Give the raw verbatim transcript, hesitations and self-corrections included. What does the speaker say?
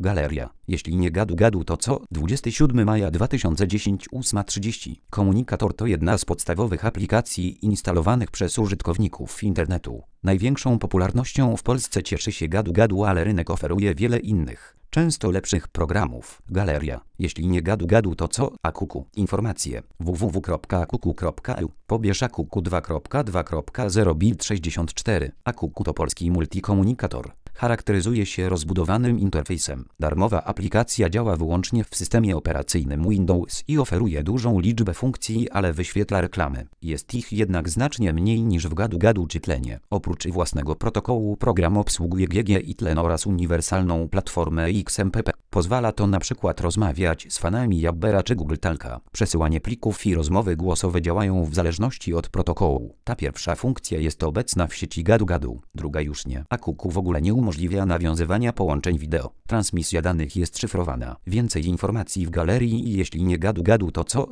Galeria. Jeśli nie gadu gadu to co? dwudziestego siódmego maja dwa tysiące dziesiątego, ósma trzydzieści. Komunikator to jedna z podstawowych aplikacji instalowanych przez użytkowników internetu. Największą popularnością w Polsce cieszy się gadu gadu, ale rynek oferuje wiele innych, często lepszych programów. Galeria. Jeśli nie gadu gadu to co? Akuku. Informacje. w w w kropka akuku kropka e u. Pobierz Akuku dwa kropka dwa kropka zero Build sześćdziesiąt cztery. Akuku to polski multikomunikator. Charakteryzuje się rozbudowanym interfejsem. Darmowa aplikacja działa wyłącznie w systemie operacyjnym Windows i oferuje dużą liczbę funkcji, ale wyświetla reklamy. Jest ich jednak znacznie mniej niż w gadu gadu czy tlenie. Oprócz własnego protokołu program obsługuje G G i tlen oraz uniwersalną platformę X M P P. Pozwala to na przykład rozmawiać z fanami Jabbera czy Google Talka. Przesyłanie plików i rozmowy głosowe działają w zależności od protokołu. Ta pierwsza funkcja jest obecna w sieci gadu gadu, druga już nie. Akuku w ogóle nie umożliwia nawiązywania połączeń wideo. Transmisja danych jest szyfrowana. Więcej informacji w galerii i jeśli nie gadu gadu to co?